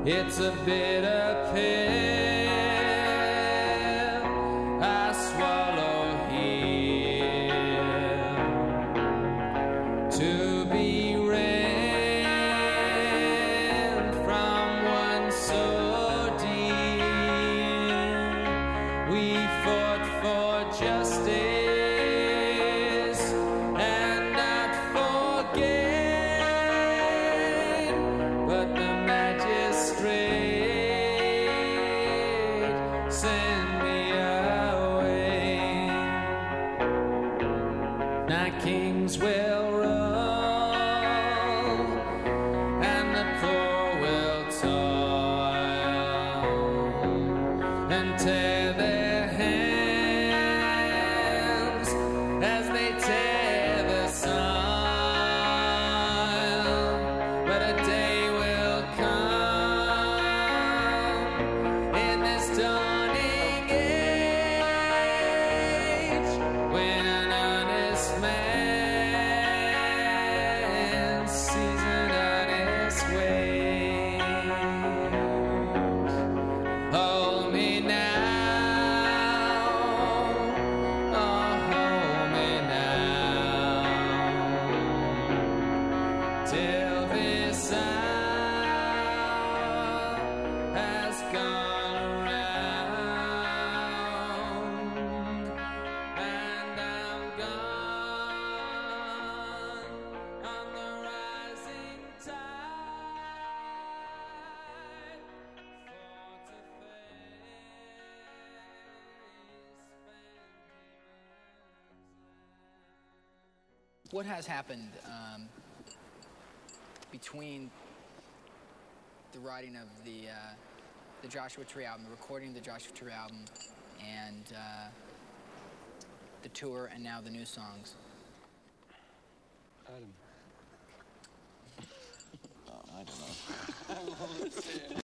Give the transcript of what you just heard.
It's a bitter pill I swallow here to be rent from one so dear. We fought for justice and not for gain, but the magistrate sent me away. Now kings will rule and the poor will toil and tear their hands as they tear the soil. But a day will come in this dawning age when an honest man sees an honest way. Hold me now, oh hold me now, till this hour has gone around and I'm gone on the rising tide for to face. What has happened between the writing of the Joshua Tree album, the recording of the Joshua Tree album, and the tour, and now the new songs? Adam. Oh, I don't know.